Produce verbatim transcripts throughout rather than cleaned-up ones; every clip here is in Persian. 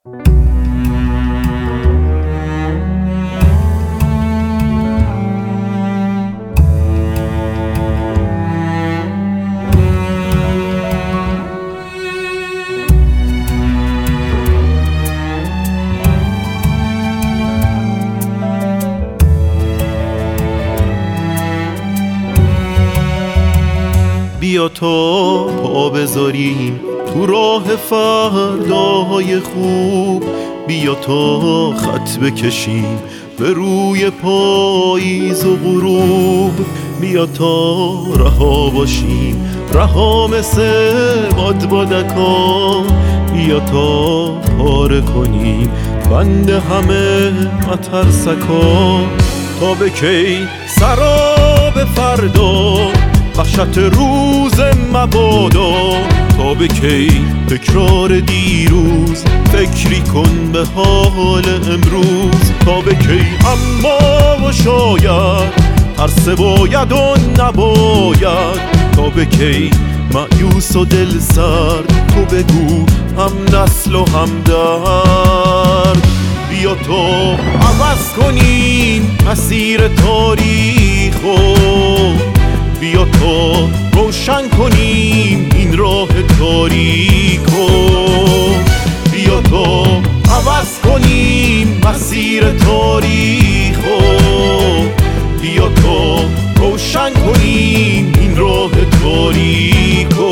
بیا تا پا بذاریم تو راه فرداهای خوب، بیا تا خط بکشیم به روی پاییز و غروب، بیا تا رها باشیم رها مثل بادبادکا، بیا تا پاره کنیم بند همه مترسکا. تا به کی سراب فردا وحشت روز مبادا، تا به کی تکرار دیروز فکری کن به حال امروز، تا به کی اما و شاید ترس باید و نباید، تا به کی مایوس و دل سرد تو بگو هم نسل و هم درد. بیا تا عوض کنیم مسیر تاریخو، بیا تا روشن کنیم این راه تاریکو، بیا تا عوض کنیم مسیر تاریخو، بیا تا روشن کنیم این راه تاریکو.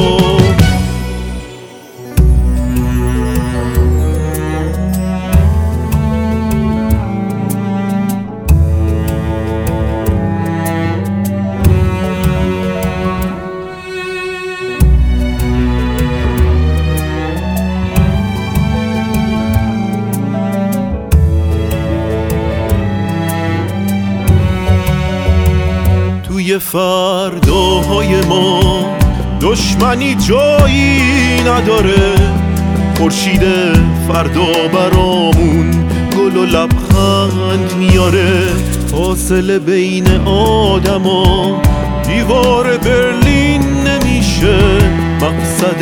توی فرداهای ما دشمنی جایی نداره، خورشید فردا برامون گل و لبخند میاره، فاصله بین آدما دیوار برلین نمیشه، مقصد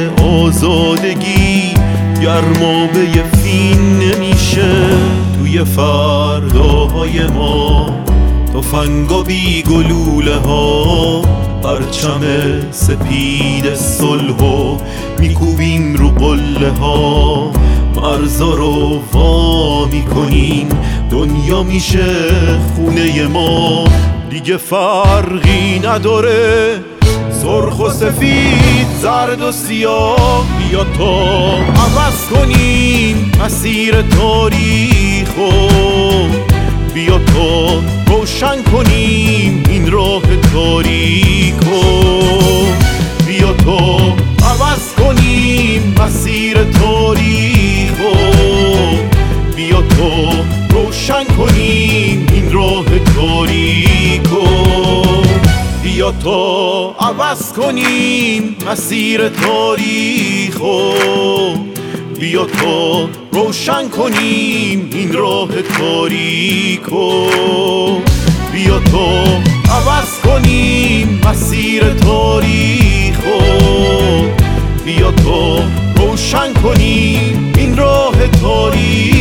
آزادگی گرمابه فین نمیشه. توی فرداهای ما تفنگا بی گلوله ها پرچم سپید صلحو میکوبیم رو قله ها، مرزا رو وا میکنیم دنیا میشه خونه ما، دیگه فرقی نداره سرخ و سفید زرد و سیاه. بیا تا عوض کنیم مسیر تاریخو، بیا تا روشن کنیم این راه تاریکو، بیا تا عوض کنیم مسیر تاریکو، بیا تا روشن کنیم این راه تاریکو، بیا تا عوض کنیم مسیر تاریخو، بیا تا روشن کنیم این راه تاریکو، بیا تا عوض کنیم مسیر تاریخو، بیا تا روشن کنیم این راه تاریک.